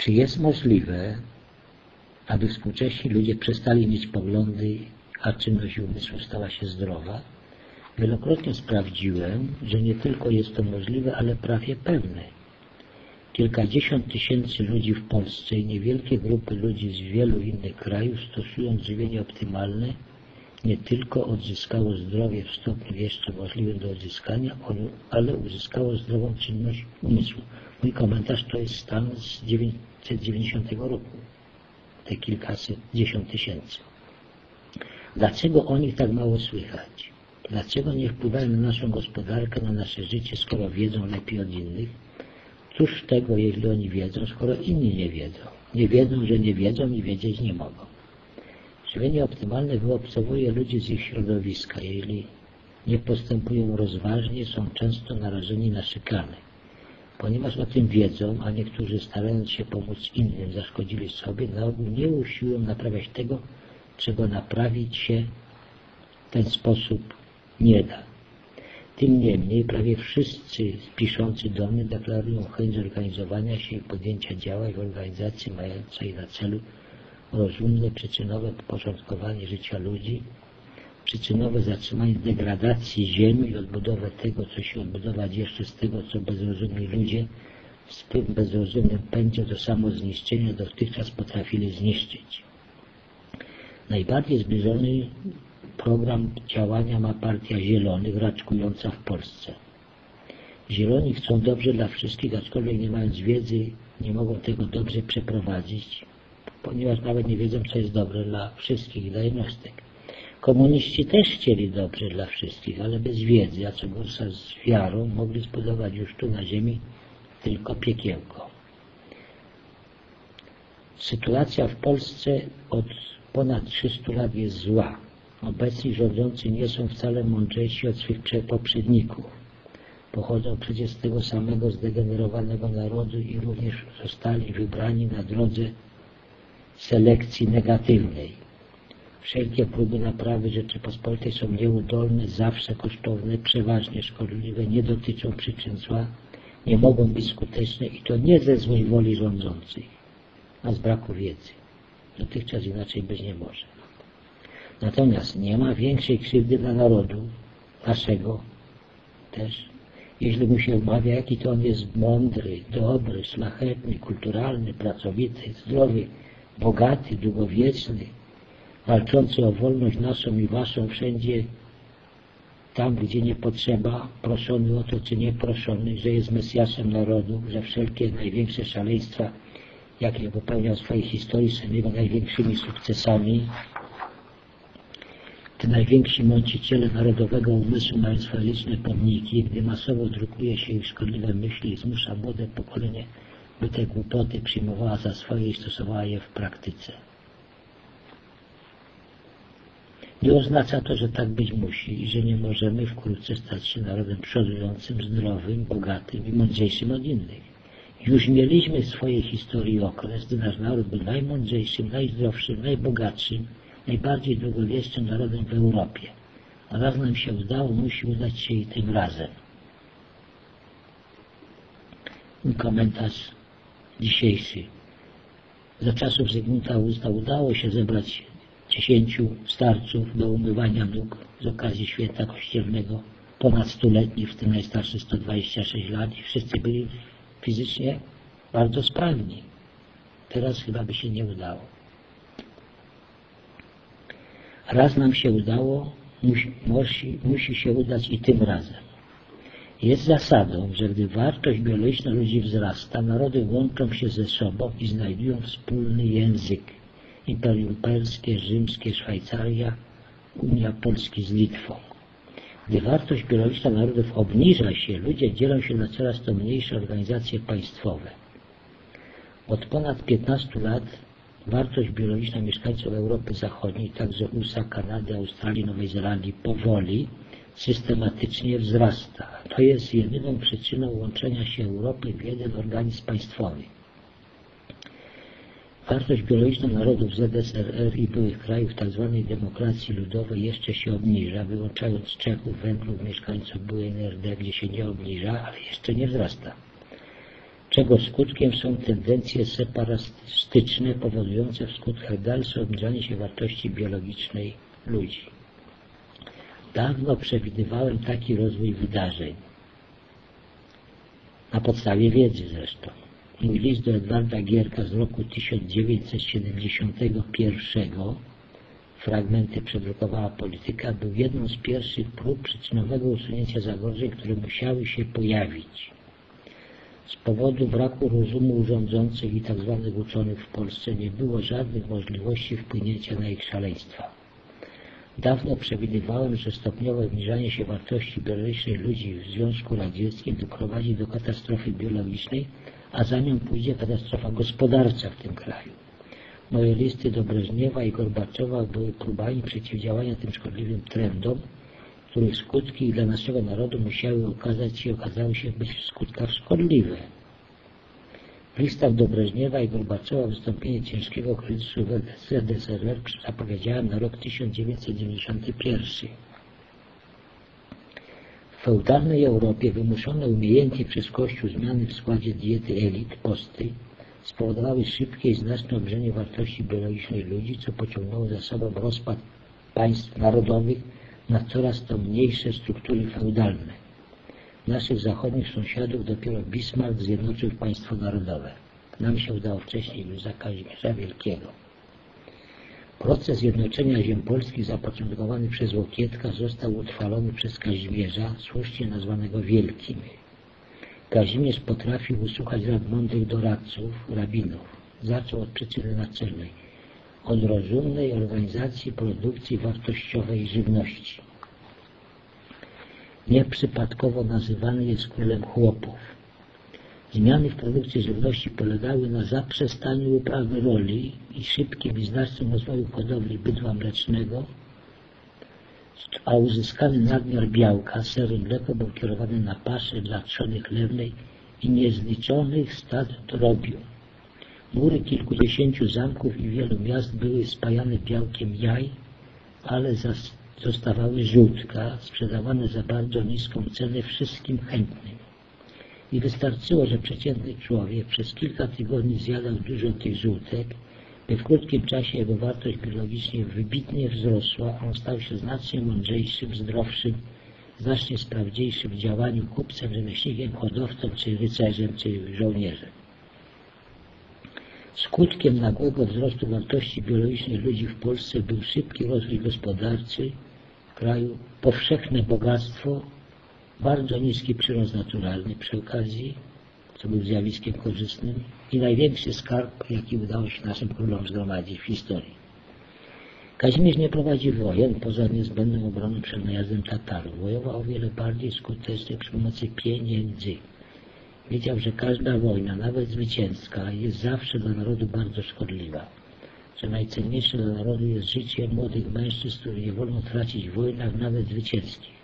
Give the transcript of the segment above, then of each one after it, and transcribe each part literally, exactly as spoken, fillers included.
Czy jest możliwe, aby współcześni ludzie przestali mieć poglądy, a czynność umysłu stała się zdrowa? Wielokrotnie sprawdziłem, że nie tylko jest to możliwe, ale prawie pewne. Kilkadziesiąt tysięcy ludzi w Polsce i niewielkie grupy ludzi z wielu innych krajów, stosując żywienie optymalne, nie tylko odzyskało zdrowie w stopniu jeszcze możliwym do odzyskania, ale uzyskało zdrową czynność umysłu. Mój komentarz to jest stan z tysiąc dziewięćset dziewięćdziesiątego roku. Te kilkaset, dziesiąt tysięcy. Dlaczego o nich tak mało słychać? Dlaczego nie wpływają na naszą gospodarkę, na nasze życie, skoro wiedzą lepiej od innych? Cóż z tego, jeśli oni wiedzą, skoro inni nie wiedzą? Nie wiedzą, że nie wiedzą i wiedzieć nie mogą. Żywienie optymalne wyobserwuje ludzi z ich środowiska. Jeśli nie postępują rozważnie, są często narażeni na szykany. Ponieważ o tym wiedzą, a niektórzy, starając się pomóc innym, zaszkodzili sobie, na ogół nie usiłują naprawiać tego, czego naprawić się w ten sposób nie da. Tym niemniej prawie wszyscy piszący do mnie deklarują chęć zorganizowania się i podjęcia działań w organizacji mającej na celu rozumne, przyczynowe porządkowanie życia ludzi, przyczynowe zatrzymanie degradacji ziemi i odbudowę tego, co się odbudować jeszcze z tego, co bezrozumni ludzie w swym bezrozumnym pędzie do samozniszczenia dotychczas potrafili zniszczyć. Najbardziej zbliżony program działania ma Partia Zielonych, raczkująca w Polsce. Zieloni chcą dobrze dla wszystkich, aczkolwiek nie mając wiedzy, nie mogą tego dobrze przeprowadzić, ponieważ nawet nie wiedzą, co jest dobre dla wszystkich i dla jednostek. Komuniści też chcieli dobrze dla wszystkich, ale bez wiedzy, a co gorsza z wiarą, mogli zbudować już tu na ziemi tylko piekiełko. Sytuacja w Polsce od ponad trzystu lat jest zła. Obecni rządzący nie są wcale mądrzejsi od swych poprzedników. Pochodzą przecież z tego samego zdegenerowanego narodu i również zostali wybrani na drodze selekcji negatywnej. Wszelkie próby naprawy Rzeczypospolitej są nieudolne, zawsze kosztowne, przeważnie szkodliwe, nie dotyczą przyczyn zła, nie mogą być skuteczne i to nie ze złej woli rządzących, a z braku wiedzy. Dotychczas inaczej być nie może. Natomiast nie ma większej krzywdy dla narodu, naszego też, jeśli mu się wmawia, jaki to on jest mądry, dobry, szlachetny, kulturalny, pracowity, zdrowy, bogaty, długowieczny, walczący o wolność naszą i waszą wszędzie, tam gdzie nie potrzeba, proszony o to czy nie proszony, że jest Mesjaszem narodu, że wszelkie największe szaleństwa, jakie popełniał w swojej historii, są jego największymi sukcesami. Te najwięksi mąciciele narodowego umysłu mają swoje liczne pomniki, gdy masowo drukuje się ich szkodliwe myśli i zmusza młode pokolenie, by te głupoty przyjmowała za swoje i stosowała je w praktyce. Nie oznacza to, że tak być musi i że nie możemy wkrótce stać się narodem przodującym, zdrowym, bogatym i mądrzejszym od innych. Już mieliśmy w swojej historii okres, gdy nasz naród był najmądrzejszym, najzdrowszym, najbogatszym, najbardziej długowiecznym narodem w Europie. A raz nam się udało, musi udać się i tym razem. I komentarz dzisiejszy. Za czasów Zygmunta Augusta udało się zebrać dziesięciu starców do umywania nóg z okazji święta kościelnego, ponad stuletni, w tym najstarszy sto dwadzieścia sześć lat i wszyscy byli fizycznie bardzo sprawni. Teraz chyba by się nie udało. Raz nam się udało, musi, musi, musi się udać i tym razem. Jest zasadą, że gdy wartość biologiczna ludzi wzrasta, narody łączą się ze sobą i znajdują wspólny język. Imperium Perskie, Rzymskie, Szwajcaria, Unia Polski z Litwą. Gdy wartość biologiczna narodów obniża się, ludzie dzielą się na coraz to mniejsze organizacje państwowe. Od ponad piętnastu lat wartość biologiczna mieszkańców Europy Zachodniej, także U S A, Kanady, Australii, Nowej Zelandii, powoli, systematycznie wzrasta. To jest jedyną przyczyną łączenia się Europy w jeden organizm państwowy. Wartość biologiczna narodów Z S R R i byłych krajów tzw. demokracji ludowej jeszcze się obniża, wyłączając Czechów, Węgrów, mieszkańców byłej N R D, gdzie się nie obniża, ale jeszcze nie wzrasta. czego skutkiem są tendencje separatystyczne powodujące w skutkach dalsze obniżanie się wartości biologicznej ludzi. Dawno przewidywałem taki rozwój wydarzeń, na podstawie wiedzy zresztą. Mój list do Edwarda Gierka z roku tysiąc dziewięćset siedemdziesiątego pierwszego, fragmenty przedrukowała Polityka, był jedną z pierwszych prób przyczynowego usunięcia zagrożeń, które musiały się pojawić. Z powodu braku rozumu rządzących i tzw. uczonych w Polsce nie było żadnych możliwości wpłynięcia na ich szaleństwa. Dawno przewidywałem, że stopniowe obniżanie się wartości biologicznej ludzi w Związku Radzieckim doprowadzi do katastrofy biologicznej, a za nią pójdzie katastrofa gospodarcza w tym kraju. Moje listy do Breżniewa i Gorbaczowa były próbami przeciwdziałania tym szkodliwym trendom, których skutki dla naszego narodu musiały okazać się, okazały się być w skutkach szkodliwe. W listach do Breżniewa i Gorbaczowa wystąpienie ciężkiego kryzysu w Z D S R R zapowiedziałem na rok tysiąc dziewięćset dziewięćdziesiąty pierwszy. W feudalnej Europie wymuszone umiejętnie przez Kościół zmiany w składzie diety elit, posty, spowodowały szybkie i znaczne obniżenie wartości biologicznej ludzi, co pociągnęło za sobą rozpad państw narodowych na coraz to mniejsze struktury feudalne. Naszych zachodnich sąsiadów dopiero Bismarck zjednoczył państwo narodowe. Nam się udało wcześniej już za Kazimierza Wielkiego. Proces zjednoczenia ziem polskich zapoczątkowany przez Łokietka został utrwalony przez Kazimierza, słusznie nazwanego Wielkim. Kazimierz potrafił usłuchać rad mądrych doradców, rabinów. Zaczął od przyczyny naczelnej, od rozumnej organizacji produkcji wartościowej żywności. Nieprzypadkowo nazywany jest królem chłopów. Zmiany w produkcji żywności polegały na zaprzestaniu uprawy roli i szybkim i znacznym rozwoju hodowli bydła mlecznego, a uzyskany nadmiar białka, seru i mleko był kierowany na pasze dla trzody chlewnej i niezliczonych stad drobiu. Mury kilkudziesięciu zamków i wielu miast były spajane białkiem jaj, ale zostawały żółtka, sprzedawane za bardzo niską cenę wszystkim chętnym. I wystarczyło, że przeciętny człowiek przez kilka tygodni zjadał dużo tych żółtek, by w krótkim czasie jego wartość biologicznie wybitnie wzrosła, a on stał się znacznie mądrzejszym, zdrowszym, znacznie sprawniejszym w działaniu kupcem, rzemieślnikiem, hodowcą, czy rycerzem, czy żołnierzem. Skutkiem nagłego wzrostu wartości biologicznej ludzi w Polsce był szybki rozwój gospodarczy w kraju, powszechne bogactwo, bardzo niski przyrost naturalny przy okazji, co był zjawiskiem korzystnym, i największy skarb, jaki udało się naszym królom zgromadzić w historii. Kazimierz nie prowadził wojen poza niezbędną obroną przed najazdem Tatarów. Wojował o wiele bardziej skutecznie przy pomocy pieniędzy. Wiedział, że każda wojna, nawet zwycięska, jest zawsze dla narodu bardzo szkodliwa. Że najcenniejsze dla narodu jest życie młodych mężczyzn, których nie wolno tracić w wojnach, nawet zwycięskich.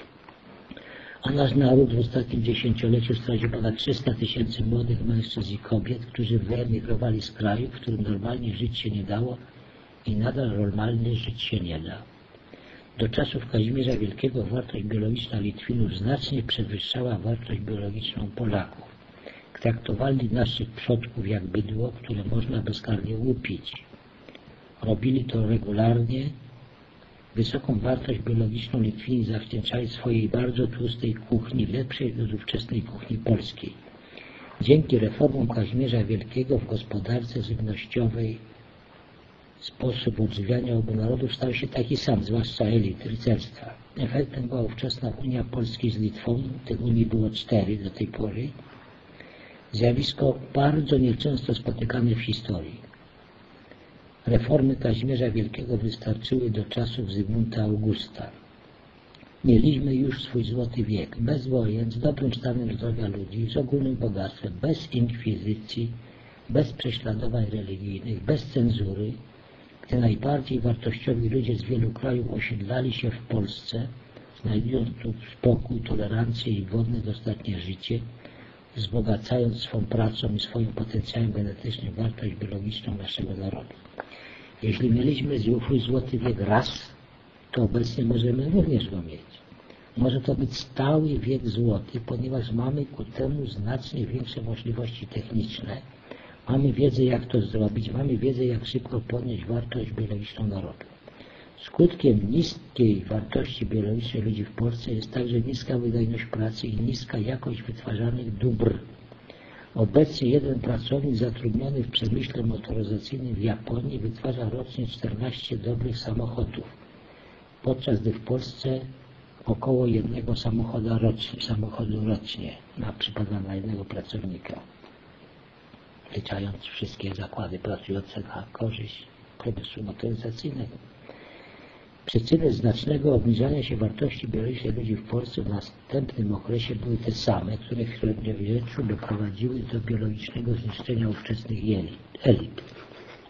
A nasz naród w ostatnim dziesięcioleciu stracił ponad trzysta tysięcy młodych mężczyzn i kobiet, którzy wyemigrowali z kraju, w którym normalnie żyć się nie dało i nadal normalnie żyć się nie da. Do czasów Kazimierza Wielkiego wartość biologiczna Litwinów znacznie przewyższała wartość biologiczną Polaków. Traktowali naszych przodków jak bydło, które można bezkarnie łupić. Robili to regularnie. Wysoką wartość biologiczną Litwini zawdzięczali swojej bardzo tłustej kuchni, lepszej od ówczesnej kuchni polskiej. Dzięki reformom Kazimierza Wielkiego w gospodarce żywnościowej sposób odżywiania obu narodów stał się taki sam, zwłaszcza elit, rycerstwa. Efektem była ówczesna Unia Polski z Litwą, tych Unii było cztery do tej pory. Zjawisko bardzo nieczęsto spotykane w historii. Reformy Kazimierza Wielkiego wystarczyły do czasów Zygmunta Augusta. Mieliśmy już swój złoty wiek, bez wojen, z dobrym stanem zdrowia ludzi, z ogólnym bogactwem, bez inkwizycji, bez prześladowań religijnych, bez cenzury, gdy najbardziej wartościowi ludzie z wielu krajów osiedlali się w Polsce, znajdując tu spokój, tolerancję i godne dostatnie życie, wzbogacając swą pracą i swoim potencjałem genetycznym wartość biologiczną naszego narodu. Jeśli mieliśmy swój złoty wiek raz, to obecnie możemy również go mieć. Może to być stały wiek złoty, ponieważ mamy ku temu znacznie większe możliwości techniczne. Mamy wiedzę, jak to zrobić, mamy wiedzę, jak szybko podnieść wartość biologiczną narodu. Skutkiem niskiej wartości biologicznej ludzi w Polsce jest także niska wydajność pracy i niska jakość wytwarzanych dóbr. Obecnie jeden pracownik zatrudniony w przemyśle motoryzacyjnym w Japonii wytwarza rocznie czternaście dobrych samochodów, podczas gdy w Polsce około jednego samochodu rocznie, samochodu rocznie na przypada na jednego pracownika, wliczając wszystkie zakłady pracujące na korzyść przemysłu motoryzacyjnego. Przyczyny znacznego obniżania się wartości biologicznej ludzi w Polsce w następnym okresie były te same, które w średniowieczu doprowadziły do biologicznego zniszczenia ówczesnych elit.